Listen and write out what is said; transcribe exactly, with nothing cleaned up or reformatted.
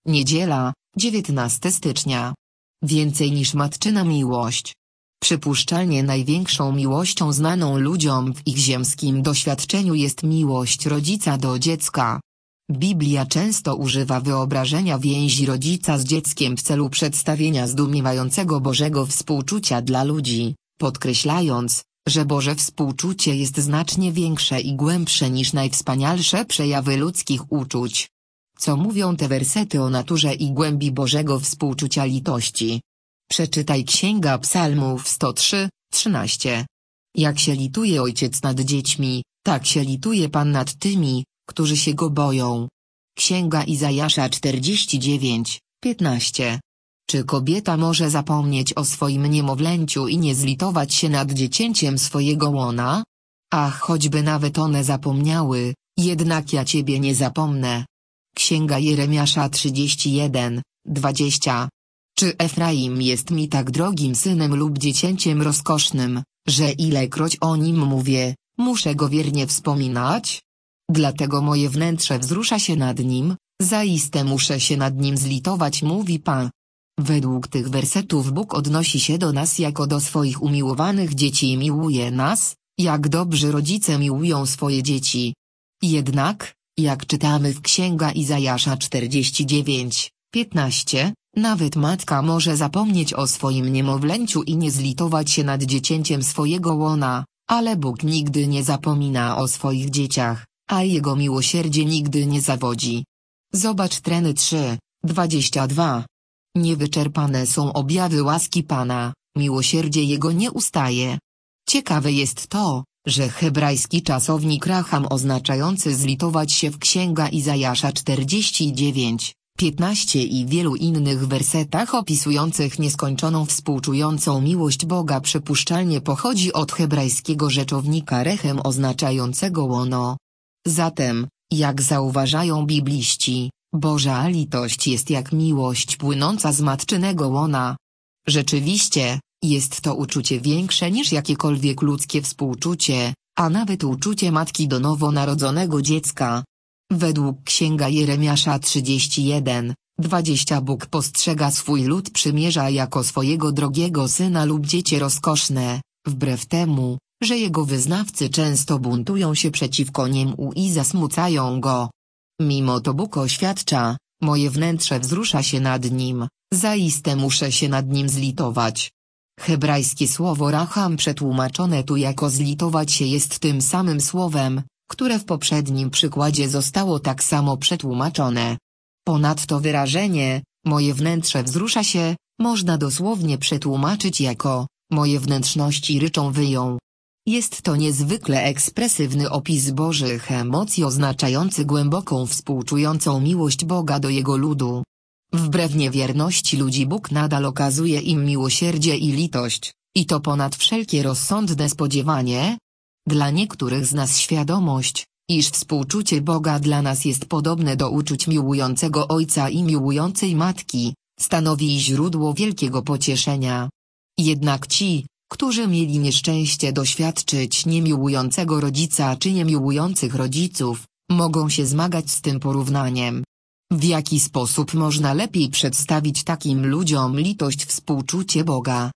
Niedziela, dziewiętnastego stycznia. Więcej niż matczyna miłość. Przypuszczalnie największą miłością znaną ludziom w ich ziemskim doświadczeniu jest miłość rodzica do dziecka. Biblia często używa wyobrażenia więzi rodzica z dzieckiem w celu przedstawienia zdumiewającego Bożego współczucia dla ludzi, podkreślając, że Boże współczucie jest znacznie większe i głębsze niż najwspanialsze przejawy ludzkich uczuć. Co mówią te wersety o naturze i głębi Bożego współczucia litości? Przeczytaj Księga Psalmów sto trzy, trzynaście. Jak się lituje ojciec nad dziećmi, tak się lituje Pan nad tymi, którzy się go boją. Księga Izajasza czterdzieści dziewięć, piętnaście. Czy kobieta może zapomnieć o swoim niemowlęciu i nie zlitować się nad dziecięciem swojego łona? Ach, choćby nawet one zapomniały, jednak ja ciebie nie zapomnę. Księga Jeremiasza trzydzieści jeden, dwadzieścia. Czy Efraim jest mi tak drogim synem lub dziecięciem rozkosznym, że ilekroć o nim mówię, muszę go wiernie wspominać? Dlatego moje wnętrze wzrusza się nad nim, zaiste muszę się nad nim zlitować, mówi Pan. Według tych wersetów Bóg odnosi się do nas jako do swoich umiłowanych dzieci i miłuje nas, jak dobrzy rodzice miłują swoje dzieci. Jednak, jak czytamy w Księga Izajasza czterdzieści dziewięć, piętnaście, nawet matka może zapomnieć o swoim niemowlęciu i nie zlitować się nad dziecięciem swojego łona, ale Bóg nigdy nie zapomina o swoich dzieciach, a Jego miłosierdzie nigdy nie zawodzi. Zobacz Treny trzy, dwadzieścia dwa. Niewyczerpane są objawy łaski Pana, miłosierdzie Jego nie ustaje. Ciekawe jest to, że hebrajski czasownik racham oznaczający zlitować się w Księga Izajasza czterdzieści dziewięć, piętnaście i wielu innych wersetach opisujących nieskończoną współczującą miłość Boga przypuszczalnie pochodzi od hebrajskiego rzeczownika rechem oznaczającego łono. Zatem, jak zauważają bibliści, Boża litość jest jak miłość płynąca z matczynego łona. Rzeczywiście, jest to uczucie większe niż jakiekolwiek ludzkie współczucie, a nawet uczucie matki do nowonarodzonego dziecka. Według Księga Jeremiasza trzydzieści jeden, dwadzieścia Bóg postrzega swój lud przymierza jako swojego drogiego syna lub dziecię rozkoszne, wbrew temu, że jego wyznawcy często buntują się przeciwko niemu i zasmucają go. Mimo to Bóg oświadcza, moje wnętrze wzrusza się nad nim, zaiste muszę się nad nim zlitować. Hebrajskie słowo racham przetłumaczone tu jako zlitować się jest tym samym słowem, które w poprzednim przykładzie zostało tak samo przetłumaczone. Ponadto wyrażenie, moje wnętrze wzrusza się, można dosłownie przetłumaczyć jako, moje wnętrzności ryczą wyją. Jest to niezwykle ekspresywny opis Bożych emocji oznaczający głęboką współczującą miłość Boga do Jego ludu. Wbrew niewierności ludzi Bóg nadal okazuje im miłosierdzie i litość, i to ponad wszelkie rozsądne spodziewanie. Dla niektórych z nas świadomość, iż współczucie Boga dla nas jest podobne do uczuć miłującego Ojca i miłującej Matki, stanowi źródło wielkiego pocieszenia. Jednak ci, którzy mieli nieszczęście doświadczyć niemiłującego rodzica czy niemiłujących rodziców, mogą się zmagać z tym porównaniem. W jaki sposób można lepiej przedstawić takim ludziom litość współczucie Boga?